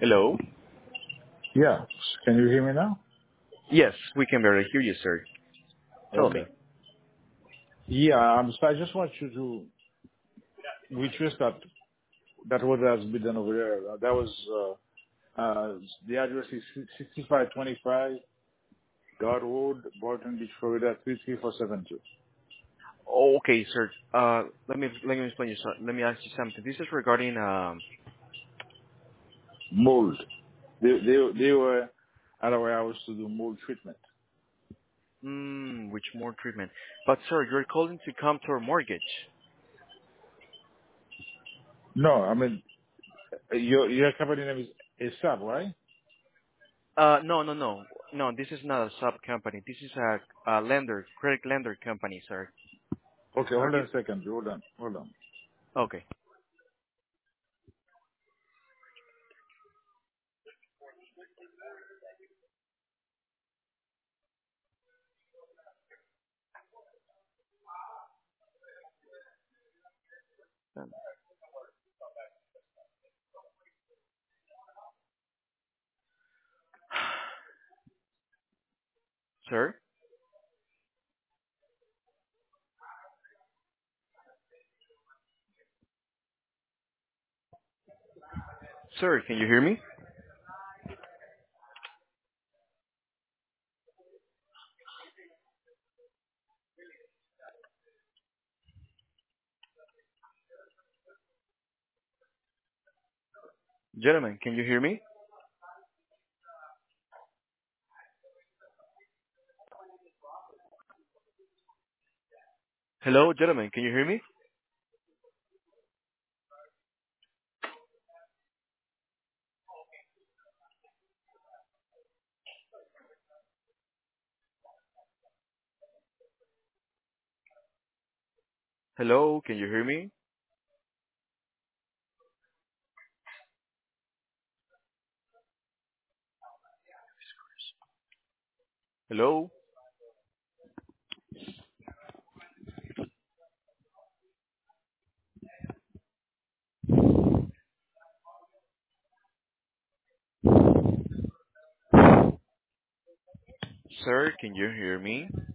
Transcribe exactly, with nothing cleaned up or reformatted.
Hello? Yeah. Can you hear me now? Yes, we can barely hear you, sir. Tell me. Okay. Yeah, um, so I just want you to retrace that that what has been done over there. Uh, that was uh, uh, the address is sixty-five twenty-five God Road, Barton Beach, Florida three three four seven two. Okay, sir. Uh, let me let me explain you. so- Let me ask you something. This is regarding um. Mold. They they they were at our hours to do mold treatment. Mm, which more treatment? But sir, you're calling to come to our mortgage. No, I mean your your company name is ASAP, right? Uh, no, no, no, no. This is not a sub company. This is a, a lender, credit lender company, sir. Okay, Have hold on you? a second. Hold on, hold on. Okay, Um, sir. Sir, can you hear me? Gentlemen, can you hear me? Hello, gentlemen, can you hear me? Hello, can you hear me? Hello, sir, can you hear me?